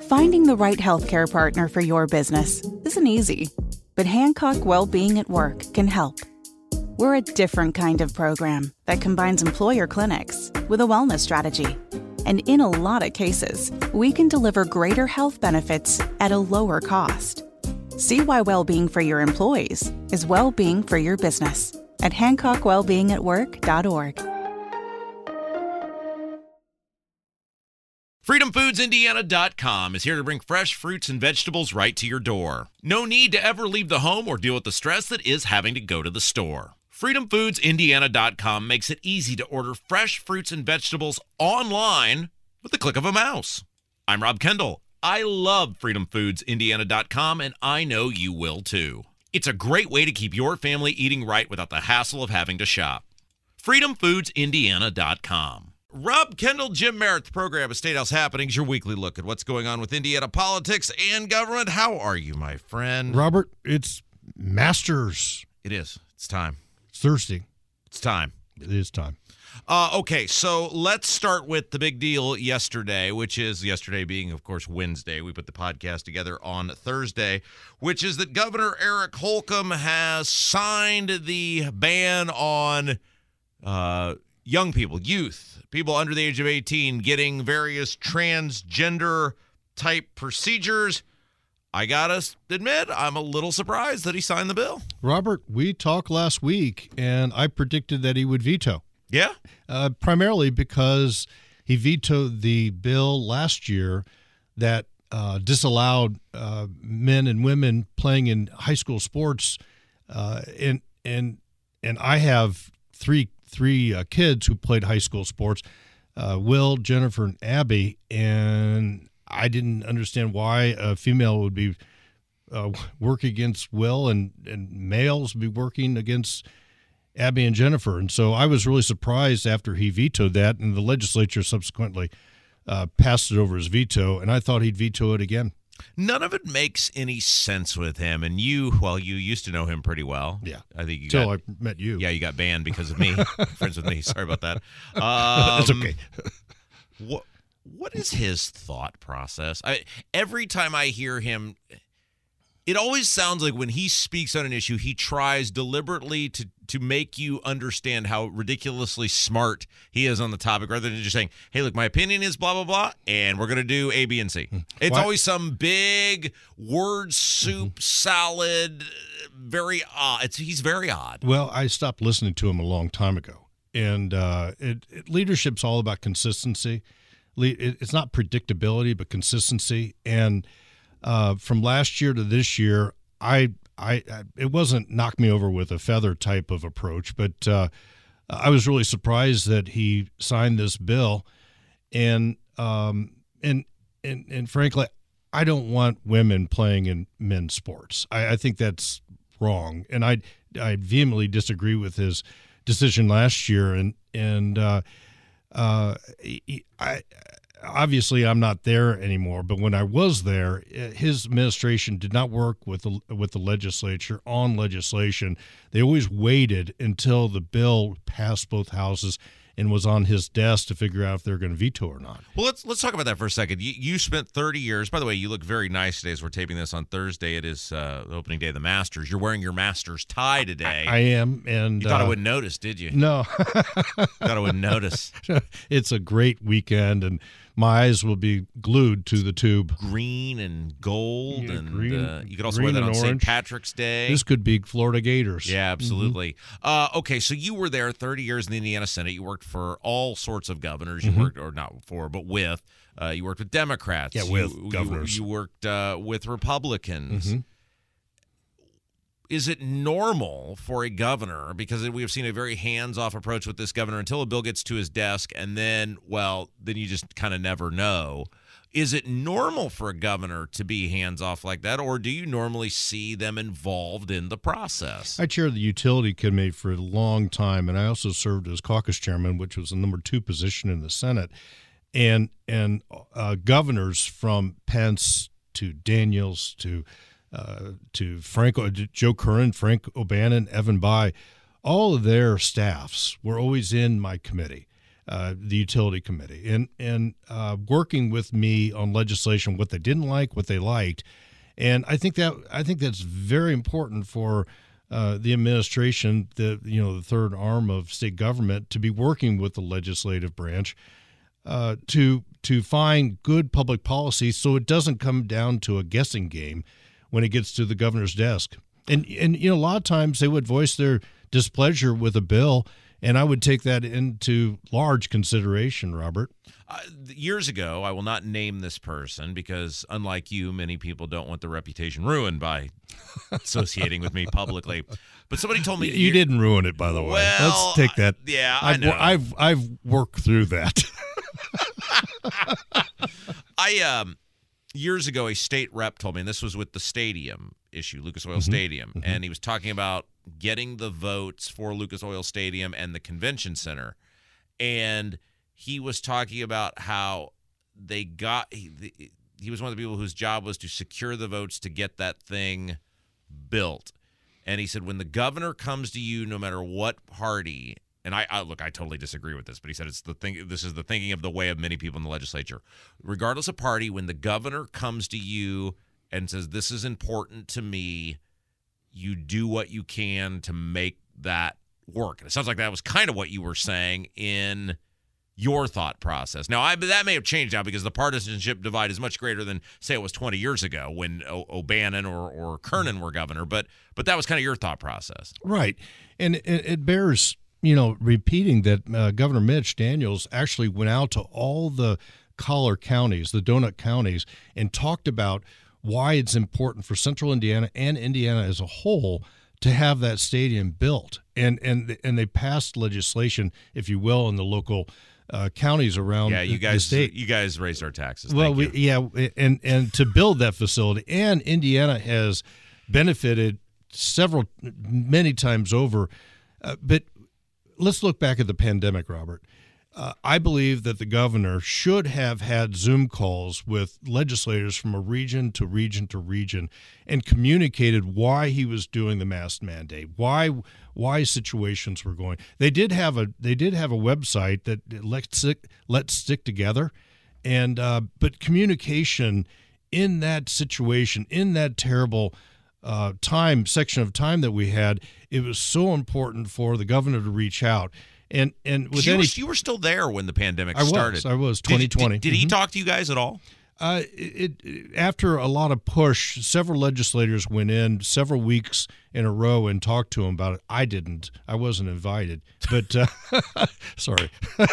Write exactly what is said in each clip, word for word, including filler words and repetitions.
Finding the right healthcare partner for your business isn't easy, but Hancock Wellbeing at Work can help. We're a different kind of program that combines employer clinics with a wellness strategy. And in a lot of cases, we can deliver greater health benefits at a lower cost. See why well-being for your employees is well-being for your business at hancock wellbeing at work dot org. freedom foods indiana dot com is here to bring fresh fruits and vegetables right to your door. No need to ever leave the home or deal with the stress that is having to go to the store. freedom foods indiana dot com makes it easy to order fresh fruits and vegetables online with the click of a mouse. I'm Rob Kendall. I love freedom foods indiana dot com, and I know you will too. It's a great way to keep your family eating right without the hassle of having to shop. freedom foods indiana dot com. Rob Kendall, Jim Merritt, the program of State House Happenings, your weekly look at what's going on with Indiana politics and government. How are you, my friend? Robert, it's Masters. It is. It's time. It's Thursday. It's time. It is time. Uh, okay, so let's start with the big deal yesterday, which is yesterday being, of course, Wednesday. We put the podcast together on Thursday, which is that Governor Eric Holcomb has signed the ban on uh, young people, youth, people under the age of eighteen getting various transgender-type procedures. I gotta admit, I'm a little surprised that he signed the bill. Robert, we talked last week, and I predicted that he would veto. Yeah? Uh, primarily because he vetoed the bill last year that uh, disallowed uh, men and women playing in high school sports. Uh, and and and I have three three uh, kids who played high school sports, uh, Will, Jennifer, and Abby, and I didn't understand why a female would be uh, work against Will and, and males would be working against Abby and Jennifer. And so I was really surprised after he vetoed that, and the legislature subsequently uh, passed it over his veto, and I thought he'd veto it again. None of it makes any sense with him. And you, well, you used to know him pretty well. Yeah. I think you Until got, I met you. Yeah, you got banned because of me. Friends with me. Sorry about that. Um, That's okay. what What is his thought process? I, every time I hear him, it always sounds like when he speaks on an issue, he tries deliberately to, to make you understand how ridiculously smart he is on the topic, rather than just saying, hey, look, my opinion is blah, blah, blah, and we're going to do A, B, and C. It's Why? always some big word soup, mm-hmm. salad, very odd. It's, he's very odd. Well, I stopped listening to him a long time ago, and uh, it, it, leadership's all about consistency. It, it's not predictability, but consistency, and Uh, from last year to this year, I, I, it wasn't knock me over with a feather type of approach, but uh, I was really surprised that he signed this bill, and um, and and and frankly, I don't want women playing in men's sports. I, I think that's wrong, and I I vehemently disagree with his decision last year, and and uh, uh, I. Obviously, I'm not there anymore, but when I was there, his administration did not work with the, with the legislature on legislation. They always waited until the bill passed both houses and was on his desk to figure out if they're going to veto or not. Well, let's let's talk about that for a second. You, you spent thirty years. By the way, you look very nice today as we're taping this on Thursday. It is uh, the opening day of the Masters. You're wearing your Masters tie today. I, I am. and You thought uh, I wouldn't notice, did you? No. Thought I wouldn't notice. It's a great weekend, and my eyes will be glued to the tube. Green and gold, Yeah, and green- uh, you could also green wear that on and Saint orange. Patrick's Day. This could be Florida Gators. Yeah, absolutely. Mm-hmm. Uh, okay, so you were there thirty years in the Indiana Senate. You worked for all sorts of governors. You Mm-hmm. worked, or not for, but with. Uh, you worked with Democrats. Yeah, with you, governors. You, you worked uh, with Republicans. Mm-hmm. Is it normal for a governor, because we have seen a very hands-off approach with this governor until a bill gets to his desk, and then, well, then you just kind of never know. Is it normal for a governor to be hands-off like that, or do you normally see them involved in the process? I chaired the Utility Committee for a long time, and I also served as caucus chairman, which was the number two position in the Senate. And and uh, governors from Pence to Daniels to uh, to Frank, Joe Curran, Frank O'Bannon, Evan Bayh, all of their staffs were always in my committee. uh, the Utility Committee, and and uh, working with me on legislation, what they didn't like, what they liked, and I think that I think that's very important for uh, the administration, the you know the third arm of state government, to be working with the legislative branch uh, to to find good public policy, so it doesn't come down to a guessing game when it gets to the governor's desk. And and you know a lot of times they would voice their displeasure with a bill, and I would take that into large consideration, Robert. Uh, years ago, I will not name this person because, unlike you, many people don't want their reputation ruined by associating with me publicly. But somebody told me you didn't ruin it, by the way. Well, let's take that. Yeah, I I've, know. I've I've worked through that. I um years ago, a state rep told me, and this was with the stadium issue, Lucas Oil mm-hmm. Stadium, mm-hmm. and he was talking about getting the votes for Lucas Oil Stadium and the convention center, and he was talking about how they got he, he was one of the people whose job was to secure the votes to get that thing built. And he said, when the governor comes to you, no matter what party, and I, I look, I totally disagree with this, but he said it's the thing. This is the thinking of the way of many people in the legislature, regardless of party. When the governor comes to you and says, this is important to me, you do what you can to make that work. And it sounds like that was kind of what you were saying in your thought process. Now, I, that may have changed now because the partisanship divide is much greater than, say, it was twenty years ago when o- O'Bannon or, or Kernan were governor. But but that was kind of your thought process. Right. And it, it bears, you know, repeating that uh, Governor Mitch Daniels actually went out to all the collar counties, the donut counties, and talked about why it's important for Central Indiana and Indiana as a whole to have that stadium built. And and and they passed legislation, if you will, in the local uh, counties around yeah, you the, guys, the state. You guys raised our taxes. Well, Thank we, you. yeah, and and to build that facility, and Indiana has benefited several, many times over. Uh, but let's look back at the pandemic, Robert. Uh, I believe that the governor should have had Zoom calls with legislators from a region to region to region and communicated why he was doing the mask mandate, why why situations were going. They did have a they did have a website that let's stick, let's stick together, and uh, but communication in that situation, in that terrible uh, time section of time that we had, it was so important for the governor to reach out. And and with you, any, were, you were still there when the pandemic I was, started. I was twenty twenty. Did, did, did mm-hmm. he talk to you guys at all? Uh, it, it after a lot of push, several legislators went in several weeks in a row and talked to him about it. I didn't. I wasn't invited. But uh, sorry.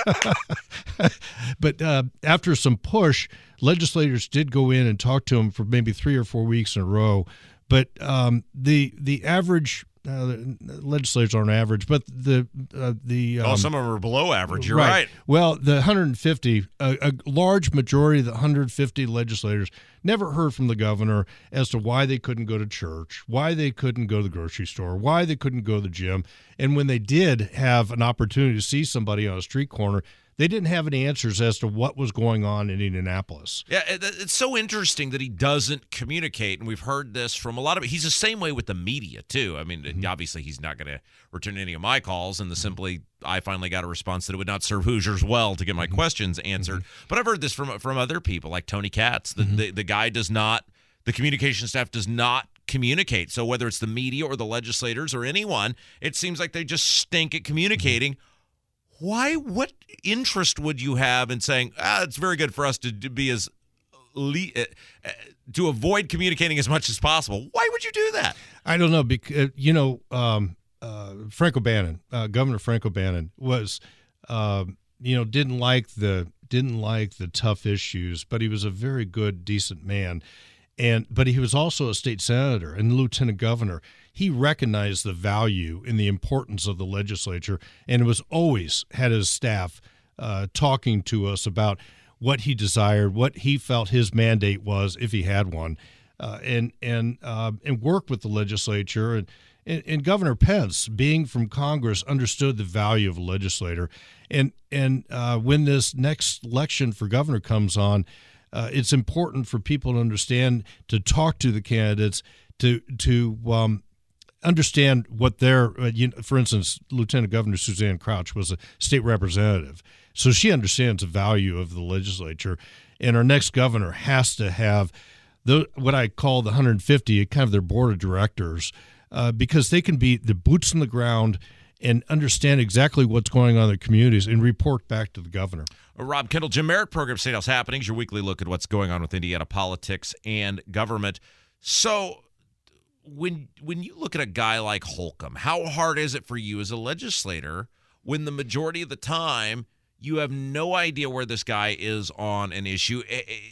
But uh, after some push, legislators did go in and talk to him for maybe three or four weeks in a row. But um, the the average. Uh, legislators aren't average, but the uh, the um, oh, some of them are below average. You're right. right. Well, the one hundred fifty, a, a large majority of the one hundred fifty legislators never heard from the governor as to why they couldn't go to church, why they couldn't go to the grocery store, why they couldn't go to the gym, and when they did have an opportunity to see somebody on a street corner, they didn't have any answers as to what was going on in Indianapolis. Yeah, it's so interesting that he doesn't communicate, and we've heard this from a lot of – he's the same way with the media too. I mean, mm-hmm. obviously he's not going to return any of my calls, and the simply I finally got a response that it would not serve Hoosiers well to get my mm-hmm. questions answered. Mm-hmm. But I've heard this from from other people like Tony Katz. The, mm-hmm. the, the guy does not – the communication staff does not communicate. So whether it's the media or the legislators or anyone, it seems like they just stink at communicating. Mm-hmm. Why? What interest would you have in saying, ah, it's very good for us to, to be as le- uh, to avoid communicating as much as possible? Why would you do that? I don't know. Because you know, um, uh, Frank O'Bannon, uh, Governor Frank O'Bannon, was, uh, you know, didn't like the didn't like the tough issues, but he was a very good, decent man. And but he was also a state senator and lieutenant governor. He recognized the value and the importance of the legislature, and it was always had his staff uh, talking to us about what he desired, what he felt his mandate was if he had one, uh, and and uh, and work with the legislature. And, and and Governor Pence, being from Congress, understood the value of a legislator. And and uh, when this next election for governor comes on, Uh, it's important for people to understand, to talk to the candidates, to to um, understand what their, uh, you know, for instance, Lieutenant Governor Suzanne Crouch was a state representative. So she understands the value of the legislature, and our next governor has to have the what I call the one hundred fifty, kind of their board of directors, uh, because they can be the boots on the ground and understand exactly what's going on in the communities and report back to the governor. Rob Kendall, Jim Merritt, Program State House Happenings, your weekly look at what's going on with Indiana politics and government. So when when you look at a guy like Holcomb, how hard is it for you as a legislator when the majority of the time you have no idea where this guy is on an issue?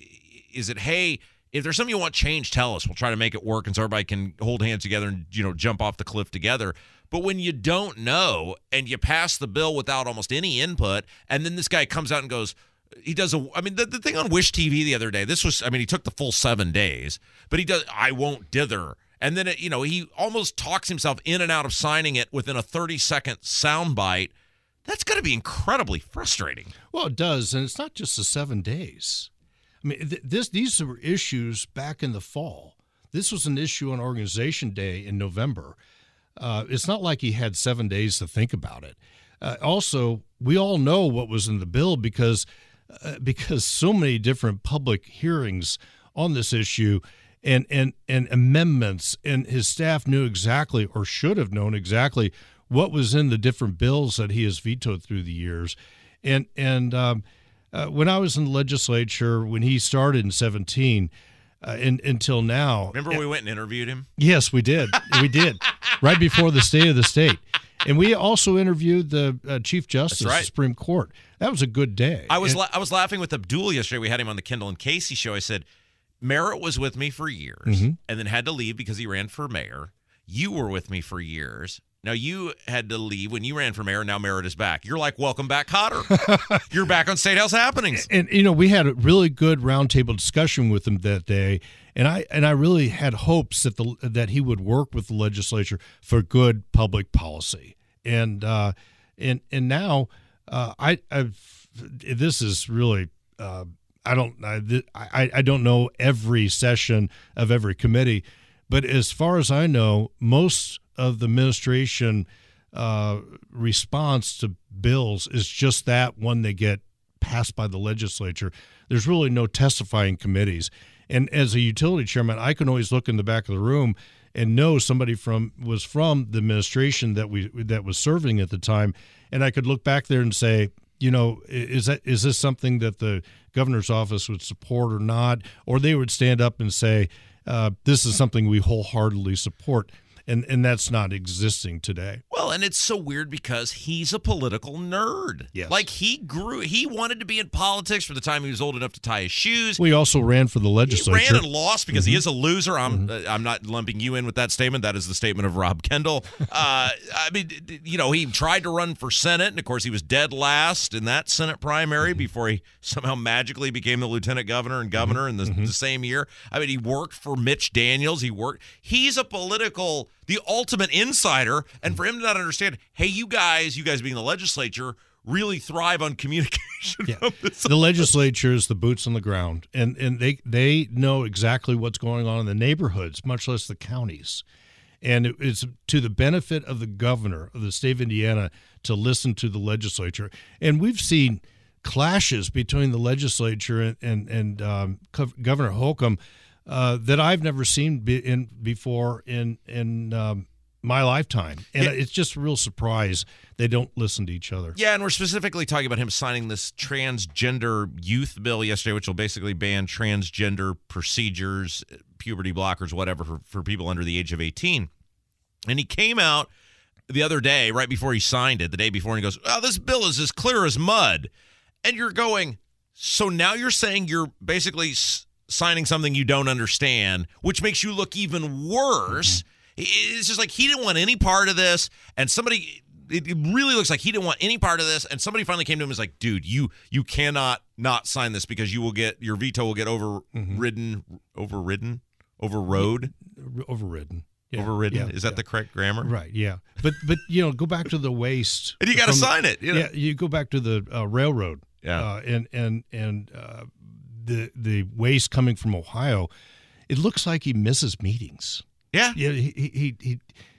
Is it, hey, if there's something you want changed, tell us. We'll try to make it work and so everybody can hold hands together and, you know, jump off the cliff together. But when you don't know and you pass the bill without almost any input, and then this guy comes out and goes, he does a, I mean, the, the thing on Wish T V the other day, this was, I mean, he took the full seven days, but he does, I won't dither. And then, it, you know, he almost talks himself in and out of signing it within a thirty-second soundbite. That's got to be incredibly frustrating. Well, it does, and it's not just the seven days. I mean, th- this these were issues back in the fall. This was an issue on Organization Day in November. Uh, it's not like he had seven days to think about it. Uh, also, we all know what was in the bill because uh, because so many different public hearings on this issue and, and, and amendments, and his staff knew exactly or should have known exactly what was in the different bills that he has vetoed through the years. And, and um, uh, when I was in the legislature, when he started in seventeen, Uh, in, until now. Remember we went and interviewed him? Yes, we did. We did. Right before the State of the State. And we also interviewed the uh, Chief Justice right. of the Supreme Court. That was a good day. I was and, la- I was laughing with Abdul yesterday. We had him on the Kendall and Casey show. I said, Merritt was with me for years mm-hmm. and then had to leave because he ran for mayor. You were with me for years. Now, you had to leave when you ran for mayor. Now Merritt is back. You're like, welcome back, Cotter. You're back on State House Happenings. And, you know, we had a really good roundtable discussion with him that day, and I and I really had hopes that the that he would work with the legislature for good public policy. And uh, and and now uh, I I've, this is really uh, I don't I, I I don't know every session of every committee, but as far as I know, most of the administration uh, response to bills is just that when they get passed by the legislature. There's really no testifying committees. And as a utility chairman, I can always look in the back of the room and know somebody from was from the administration that we that was serving at the time, and I could look back there and say, you know, is that is this something that the governor's office would support or not? Or they would stand up and say, uh, this is something we wholeheartedly support. And and that's not existing today. Well, and it's so weird because he's a political nerd. Yes. Like he grew, he wanted to be in politics from the time he was old enough to tie his shoes. We also ran for the legislature. He ran and lost because mm-hmm. he is a loser. I'm mm-hmm. uh, I'm not lumping you in with that statement. That is the statement of Rob Kendall. uh, I mean, you know, he tried to run for Senate, and of course he was dead last in that Senate primary mm-hmm. before he somehow magically became the lieutenant governor and governor mm-hmm. in the, mm-hmm. the same year. I mean, he worked for Mitch Daniels. He worked. He's a political. The ultimate insider, and for him to not understand, hey, you guys, you guys being the legislature, really thrive on communication. Yeah. The legislature is the boots on the ground, and, and they they know exactly what's going on in the neighborhoods, much less the counties. And it, it's to the benefit of the governor of the state of Indiana to listen to the legislature. And we've seen clashes between the legislature and, and, and um, Governor Holcomb Uh, that I've never seen be in before in in um, my lifetime, and yeah. It's just a real surprise they don't listen to each other. Yeah, and we're specifically talking about him signing this transgender youth bill yesterday, which will basically ban transgender procedures, puberty blockers, whatever, for, for people under the age of eighteen. And he came out the other day, right before he signed it, the day before, and he goes, "Oh, this bill is as clear as mud." And you're going, so now you're saying you're basically signing something you don't understand, which makes you look even worse. Mm-hmm. It's just like he didn't want any part of this, and somebody, it really looks like he didn't want any part of this, and somebody finally came to him and was like, dude, you you cannot not sign this because you will get, your veto will get overridden, mm-hmm. overridden, overrode? Overridden. Yeah, overridden. Yeah, Is that yeah. the correct grammar? Right, yeah. But, but you know, go back to the waste. And you got to sign it. You know? Yeah, you go back to the uh, railroad. Yeah. Uh, and, and, and, uh, the the waste coming from Ohio, it looks like he misses meetings. Yeah. Yeah. He he he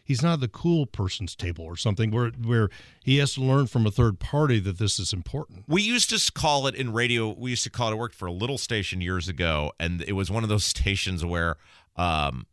he's not at the cool person's table or something where where he has to learn from a third party that this is important. We used to call it in radio, we used to call it, I worked for a little station years ago, and it was one of those stations where um,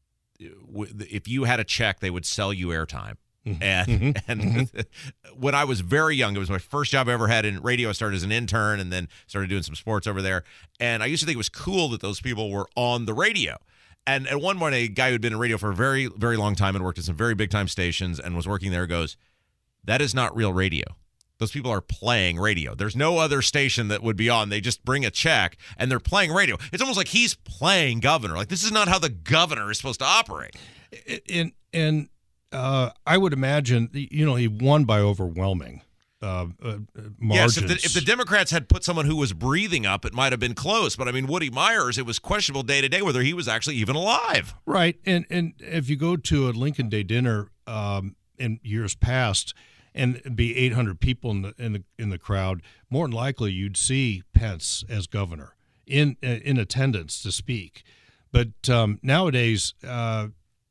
if you had a check, they would sell you airtime. And Mm-hmm. and Mm-hmm. when I was very young, it was my first job I ever had in radio. I started as an intern and then started doing some sports over there. And I used to think it was cool that those people were on the radio. And at one point, a guy who'd been in radio for a very, very long time and worked at some very big time stations and was working there goes, "That is not real radio. Those people are playing radio. There's no other station that would be on. They just bring a check and they're playing radio." It's almost like he's playing governor. Like, this is not how the governor is supposed to operate. And and uh, I would imagine, you know, he won by overwhelming uh, uh, margins. Yes, if the, if the Democrats had put someone who was breathing up, it might have been close. But I mean, Woody Myers, it was questionable day to day whether he was actually even alive. Right. And and if you go to a Lincoln Day dinner um, in years past, and it'd be eight hundred people in the in the in the crowd, more than likely you'd see Pence as governor in in attendance to speak. But um, nowadays, uh,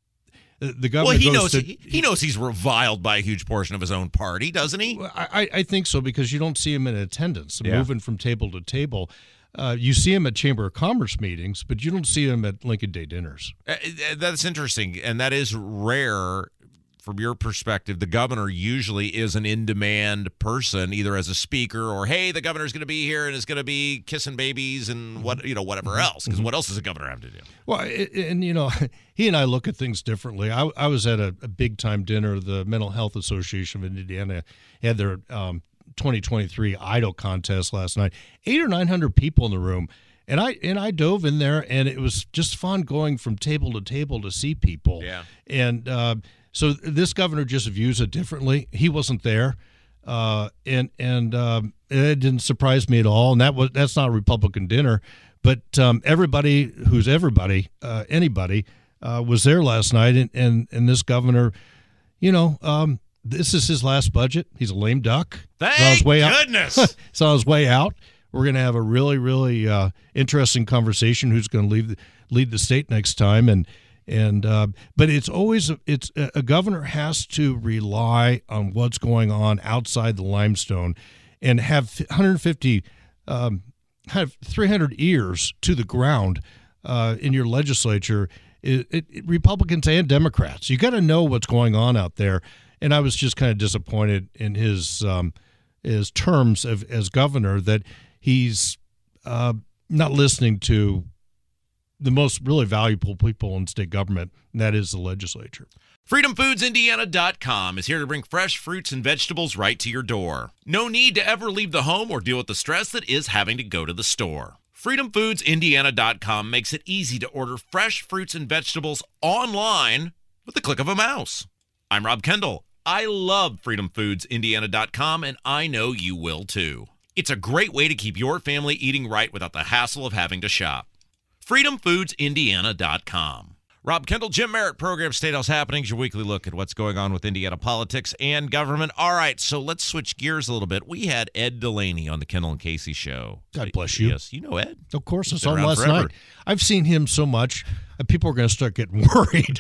the governor well, he goes knows to, he, he knows he's reviled by a huge portion of his own party, doesn't he? I, I think so, because you don't see him in attendance, Yeah. moving from table to table. Uh, you see him at Chamber of Commerce meetings, but you don't see him at Lincoln Day dinners. Uh, that's interesting, and that is rare. From your perspective, the governor usually is an in-demand person, either as a speaker or, hey, the governor's going to be here and is going to be kissing babies and what you know, whatever else. Because what else does a governor have to do? Well, and, you know, he and I look at things differently. I, I was at a, a big-time dinner. The Mental Health Association of Indiana had their um, twenty twenty-three Idol contest last night. Eight or nine hundred people in the room. And I and I dove in there, and it was just fun going from table to table to see people. Yeah. And uh, so this governor just views it differently. He wasn't there, uh, and and um, it didn't surprise me at all. And that was that's not a Republican dinner, but um, everybody who's everybody, uh, anybody, uh, was there last night, and, and and this governor, you know. Um, this is his last budget. He's a lame duck. Thank He's on his way out. goodness. He's on his way out. We're going to have a really, really uh, interesting conversation. Who's going to lead the, lead the state next time? And and uh, but it's always it's a governor has to rely on what's going on outside the limestone, and have one hundred fifty, um, have three hundred ears to the ground uh, in your legislature. It, it, it, Republicans and Democrats, you got to know what's going on out there. And I was just kind of disappointed in his um, his terms of, as governor, that he's uh, not listening to the most really valuable people in state government, and that is the legislature. freedom foods indiana dot com is here to bring fresh fruits and vegetables right to your door. No need to ever leave the home or deal with the stress that is having to go to the store. freedom foods indiana dot com makes it easy to order fresh fruits and vegetables online with the click of a mouse. I'm Rob Kendall. I love freedom foods indiana dot com, and I know you will too. It's a great way to keep your family eating right without the hassle of having to shop. freedom foods indiana dot com. Rob Kendall, Jim Merritt, program State House Happenings, your weekly look at what's going on with Indiana politics and government. All right, so let's switch gears a little bit. We had Ed Delaney on the Kendall and Casey show. God bless you. Yes, you know Ed. Of course, I He's saw been him around last forever. night. I've seen him so much, uh, people are going to start getting worried.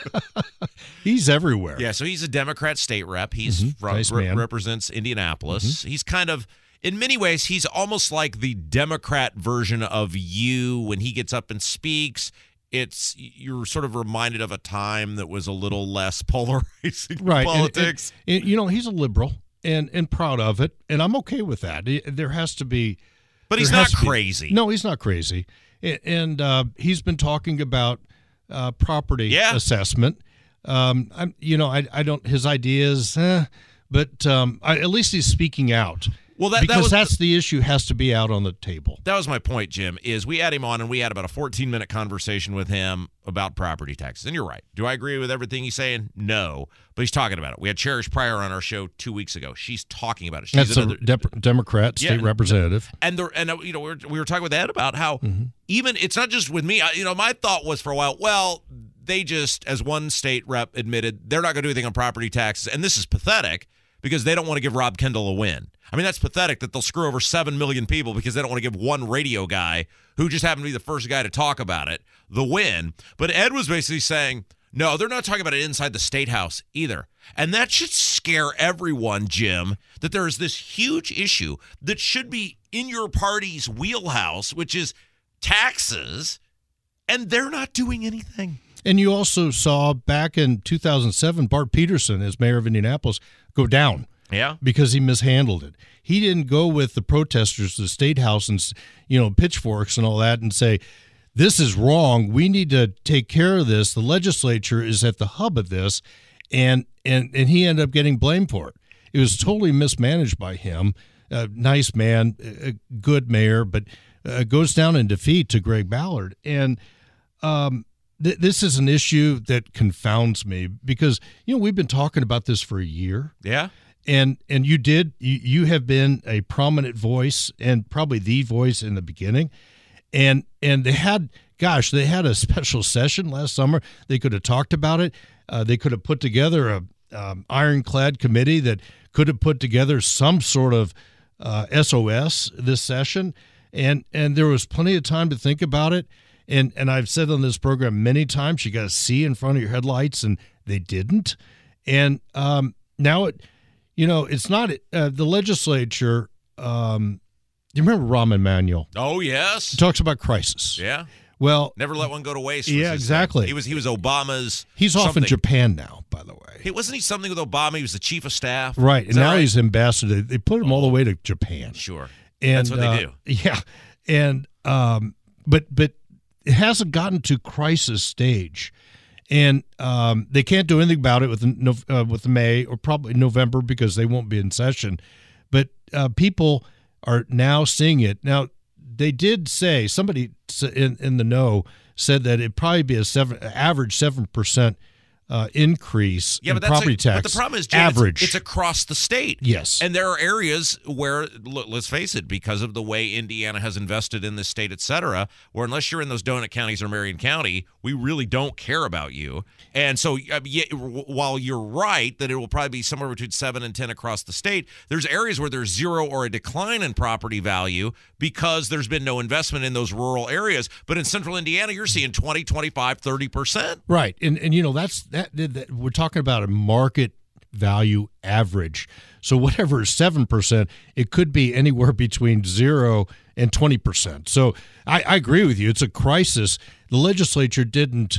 He's everywhere. Yeah, so he's a Democrat state rep. He's Mhm. from, Nice re- man. represents Indianapolis. He's kind of, in many ways, he's almost like the Democrat version of you. When he gets up and speaks, it's you're sort of reminded of a time that was a little less polarizing Right. and- politics. and- and, you know, he's a liberal and, and proud of it, and I'm okay with that. It- There has to be. but he's there not has to be- crazy. No, he's not crazy. A- And uh, he's been talking about uh, property Yeah. assessment. Um, I'm, you know, I, I don't, his ideas, eh, but um, I, at least he's speaking out. Well, that, because that was that's the issue, has to be out on the table. that was my point, Jim, is we had him on and we had about a fourteen-minute conversation with him about property taxes. And you're right. Do I agree with everything he's saying? No. But he's talking about it. We had Cherish Pryor on our show two weeks ago. She's talking about it. She's That's a another, Dep- Democrat state Yeah. representative. and the and uh, you know we were, we were talking with Ed about how Mm-hmm. even it's not just with me. I, you know, my thought was for a while, well, they just, as one state rep admitted, they're not going to do anything on property taxes, and this is pathetic because they don't want to give Rob Kendall a win. I mean, that's pathetic that they'll screw over seven million people because they don't want to give one radio guy who just happened to be the first guy to talk about it the win. But Ed was basically saying, No, they're not talking about it inside the State House either. And that should scare everyone, Jim, that there is this huge issue that should be in your party's wheelhouse, which is taxes, and they're not doing anything. And you also saw back in two thousand seven, Bart Peterson, as mayor of Indianapolis, go down. Yeah. Because he mishandled it. He didn't go with the protesters to the State House and, you know, pitchforks and all that and say, this is wrong. We need to take care of this. The legislature is at the hub of this. And and, and he ended up getting blamed for it. It was totally mismanaged by him. A nice man, a good mayor, but uh, goes down in defeat to Greg Ballard. And um, th- this is an issue that confounds me because, you know, we've been talking about this for a year. Yeah. And and you did, you, you have been a prominent voice and probably the voice in the beginning. And and they had, gosh, they had a special session last summer. They could have talked about it. Uh, they could have put together a um, ironclad committee that could have put together some sort of uh, S O S this session. And and there was plenty of time to think about it. And and I've said on this program many times, you got to see in front of your headlights, and they didn't. And um, now it, you know, it's not uh, the legislature. Um, you remember Rahm Emanuel? Oh, yes. He talks about crisis. Yeah. Well, never let one go to waste. Yeah, exactly. Thing. He was he was Obama's. He's off something. in Japan now, by the way. Hey, wasn't he something with Obama? He was the chief of staff. Right, and now right? he's ambassador. They put him oh. all the way to Japan. Sure, and that's what uh, they do. Yeah, and um, but but it hasn't gotten to crisis stage, and um, they can't do anything about it with uh, with May or probably November because they won't be in session. But uh, people are now seeing it. Now they did say somebody in in the know said that it'd probably be a seven average seven percent. Uh, increase yeah, in but that's property a, tax. But the problem is, Jim, average. It's, it's across the state. Yes. And there are areas where, look, let's face it, because of the way Indiana has invested in this state, et cetera, where unless you're in those donut counties or Marion County, we really don't care about you. And so uh, yeah, while you're right that it will probably be somewhere between seven and ten across the state, there's areas where there's zero or a decline in property value because there's been no investment in those rural areas. But in central Indiana, you're seeing twenty, twenty-five, thirty percent. Right. And, and you know, that's that, that we're talking about a market value average. So whatever is seven percent, it could be anywhere between zero and twenty percent. So I, I agree with you. It's a crisis. The legislature didn't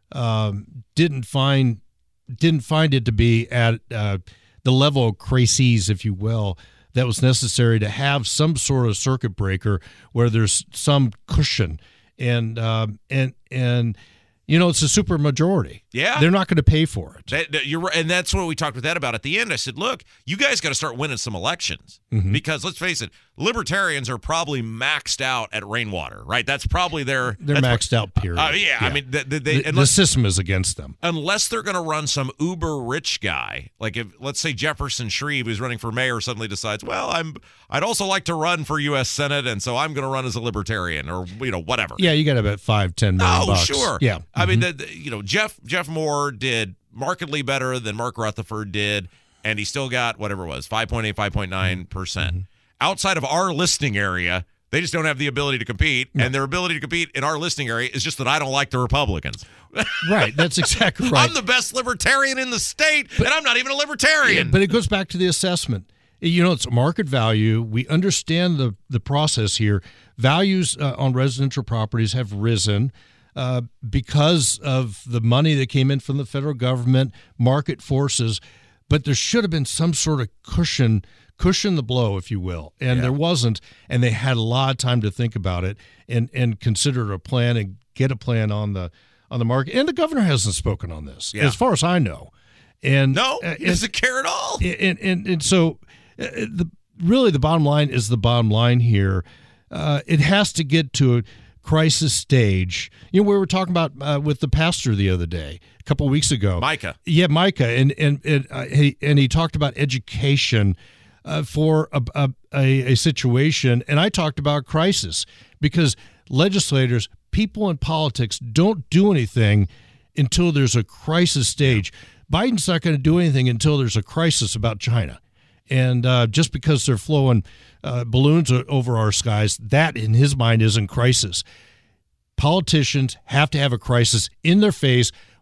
um, didn't find didn't find it to be at uh, the level of crises, if you will, that was necessary to have some sort of circuit breaker where there's some cushion. And um, and and you know, it's a super majority. Yeah. They're not going to pay for it. That, that, you're right. And that's what we talked with Ed about at the end. I said, look, you guys got to start winning some elections mm-hmm. because let's face it, libertarians are probably maxed out at Rainwater, right? That's probably their. They're maxed what, out, period. Uh, yeah, yeah. I mean, they, they, the, unless, the system is against them. Unless they're going to run some uber rich guy, like if, let's say Jefferson Shreve, who's running for mayor, suddenly decides, well, I'm, I'd also like to run for U S Senate, and so I'm going to run as a libertarian or, you know, whatever. Yeah, you got about five, ten million oh, bucks. sure. Yeah. I mm-hmm. mean, the, the, you know, Jeff, Jeff Moore did markedly better than Mark Rutherford did, and he still got whatever it was, five point eight, five point nine percent. Mm-hmm. Outside of our listing area, they just don't have the ability to compete, no. and their ability to compete in our listing area is just that I don't like the Republicans. Right, that's exactly right. I'm the best libertarian in the state, but, and I'm not even a libertarian. Yeah, but it goes back to the assessment. You know, it's market value. We understand the, the process here. Values uh, on residential properties have risen uh, because of the money that came in from the federal government, market forces, but there should have been some sort of cushion, cushion the blow, if you will, and yeah. there wasn't, and they had a lot of time to think about it and, and consider a plan and get a plan on the on the market. And the governor hasn't spoken on this, yeah. as far as I know. And no, uh, he doesn't care at all. And and, and so uh, the really the bottom line is the bottom line here. Uh, it has to get to a crisis stage. You know, we were talking about uh, with the pastor the other day, a couple of weeks ago. Micah. Yeah, Micah. And and and, uh, he, and he talked about education uh, for a, a, a, a situation. And I talked about crisis because legislators, people in politics don't do anything until there's a crisis stage. Biden's not going to do anything until there's a crisis about China. And uh, just because they're flowing uh, balloons over our skies, that in his mind isn't crisis. Politicians have to have a crisis in their face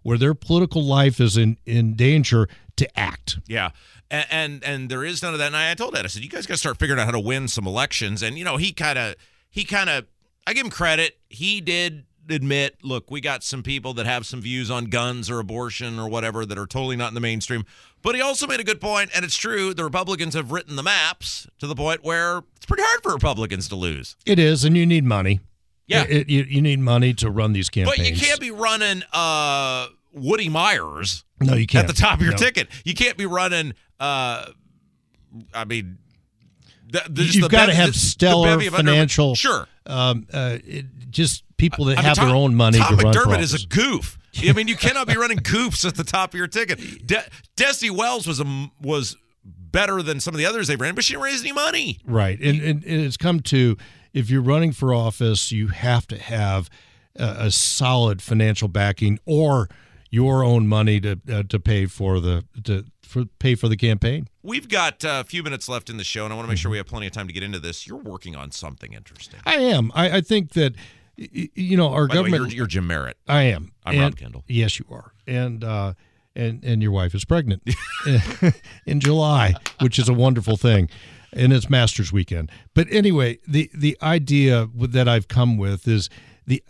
where their political life is in, in danger to act. Yeah. And, and and there is none of that. And I told Ed, I said, you guys got to start figuring out how to win some elections. And, you know, he kind of, he kind of, I give him credit. He did admit, look, we got some people that have some views on guns or abortion or whatever that are totally not in the mainstream. But he also made a good point, and it's true, the Republicans have written the maps to the point where it's pretty hard for Republicans to lose. It is, and you need money. Yeah. It, it, you, you need money to run these campaigns. But you can't be running uh, Woody Myers no, you can't. at the top of your no. ticket. You can't be running, uh, I mean, the, the, you've got to have the, stellar the financial. Under, sure. Um, uh, it, just people that I mean, have Tom, their own money Tom to run for McDermott office. is a goof. I mean, you cannot be running goofs at the top of your ticket. De- Destiny Wells was a, was better than some of the others they ran, but she didn't raise any money. Right, and, and, and it's come to, if you're running for office, you have to have a, a solid financial backing or your own money to uh, to pay for the to for, pay for the campaign. We've got uh, a few minutes left in the show, and I want to make sure we have plenty of time to get into this. You're working on something interesting. I am. I, I think that. You know, our By government. The way, you're, you're Jim Merritt. I am. I'm and, Rob Kendall. Yes, you are. And uh, and and your wife is pregnant in July, which is a wonderful thing, and it's Masters weekend. But anyway, the the idea that I've come with is the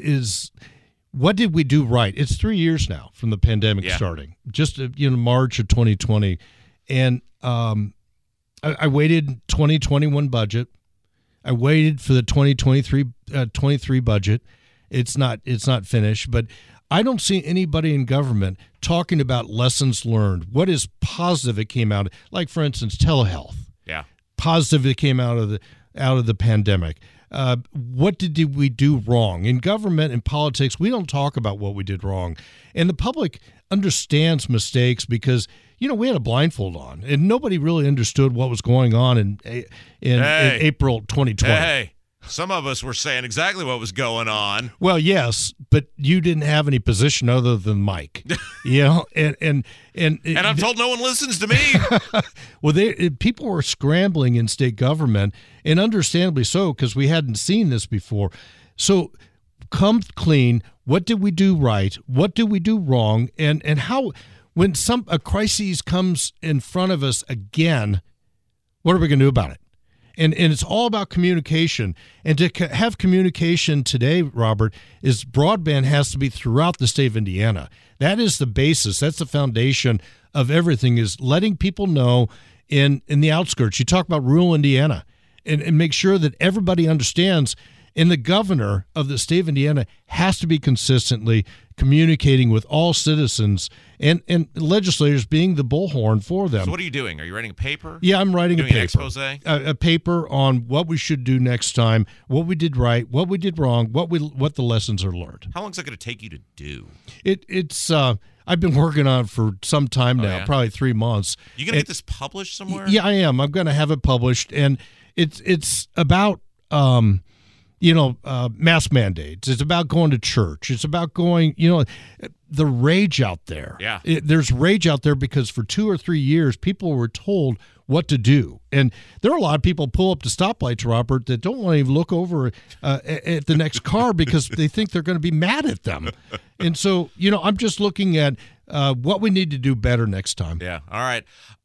is what did we do right? It's three years now from the pandemic yeah. starting, just you know March of twenty twenty, and um, I, I waited twenty twenty-one budget. I waited for the twenty twenty-three uh, twenty-three budget. It's not it's not finished, but I don't see anybody in government talking about lessons learned. What is positive that came out? Like, for instance, telehealth. Yeah, positive that came out of the out of the pandemic. Uh, what did we do wrong in government and politics? We don't talk about what we did wrong, and the public understands mistakes because. You know, we had a blindfold on, and nobody really understood what was going on in in, hey. in April twenty twenty. Hey, some of us were saying exactly what was going on. Well, yes, but you didn't have any position other than Mike. You know, and and and and I'm told no one listens to me. Well, they people were scrambling in state government, and understandably so, because we hadn't seen this before. So, come clean. What did we do right? What did we do wrong? And and how? When some a crisis comes in front of us again, what are we going to do about it? And and it's all about communication. And to co- have communication today, Robert, is broadband has to be throughout the state of Indiana. That is the basis. That's the foundation of everything. Is letting people know in in the outskirts. You talk about rural Indiana, and, and make sure that everybody understands. And the governor of the state of Indiana has to be consistently communicating with all citizens and, and legislators being the bullhorn for them. So what are you doing? Are you writing a paper? Yeah, I'm writing doing a paper. An expose? A, a paper on what we should do next time, what we did right, what we did wrong, what we what the lessons are learned. How long is that going to take you to do? It it's uh, I've been working on it for some time now, oh, yeah? probably three months. You going to get this published somewhere? Yeah, I am. I'm going to have it published, and it's it's about. Um, You know, uh, mask mandates. It's about going to church. It's about going, you know, the rage out there. Yeah. It, there's rage out there because for two or three years, people were told what to do. And there are a lot of people pull up to stoplights, Robert, that don't want to even look over uh, at the next car because they think they're going to be mad at them. And so, you know, I'm just looking at uh, what we need to do better next time. Yeah. All right.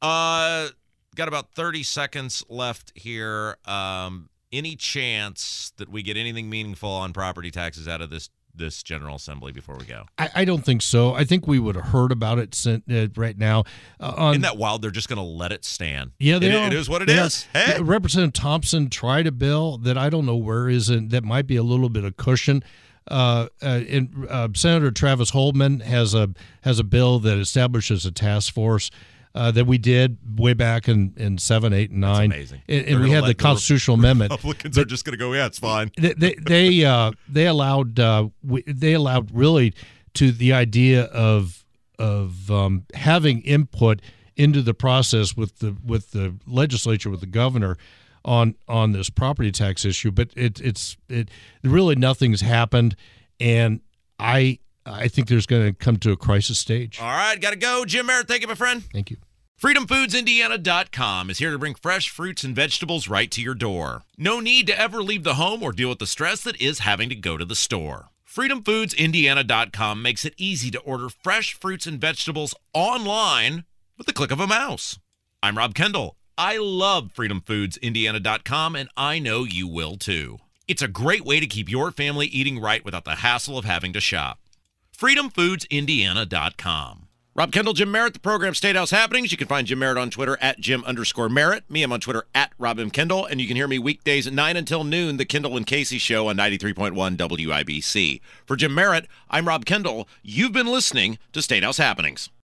Uh, got about thirty seconds left here. Um, Any chance that we get anything meaningful on property taxes out of this this General Assembly before we go? I, I don't think so. I think we would have heard about it uh, right now. Uh, on, Isn't that wild? They're just going to let it stand. Yeah, they it, are. It is what it they is. Are. Hey. Representative Thompson tried a bill that I don't know where is in, that might be a little bit of cushion. Uh, uh, and uh, Senator Travis Holdman has a has a bill that establishes a task force. Uh, that we did way back in, in seven, eight, and nine. That's amazing. And, and we had the constitutional the amendment. Republicans are just going to go, yeah, it's fine. They they they, uh, they allowed uh, we, they allowed really to the idea of of um, having input into the process with the with the legislature, with the governor on on this property tax issue. But it it's it really nothing's happened, and I. I think there's going to come to a crisis stage. All right, got to go. Jim Merritt, thank you, my friend. Thank you. freedom foods indiana dot com is here to bring fresh fruits and vegetables right to your door. No need to ever leave the home or deal with the stress that is having to go to the store. freedom foods indiana dot com makes it easy to order fresh fruits and vegetables online with the click of a mouse. I'm Rob Kendall. I love freedom foods indiana dot com, and I know you will too. It's a great way to keep your family eating right without the hassle of having to shop. freedom foods indiana dot com. Rob Kendall, Jim Merritt, the program State House Happenings. You can find Jim Merritt on Twitter at Jim underscore Merritt. Me, I'm on Twitter at Rob M. Kendall. And you can hear me weekdays at nine until noon, the Kendall and Casey Show on ninety-three point one W I B C. For Jim Merritt, I'm Rob Kendall. You've been listening to State House Happenings.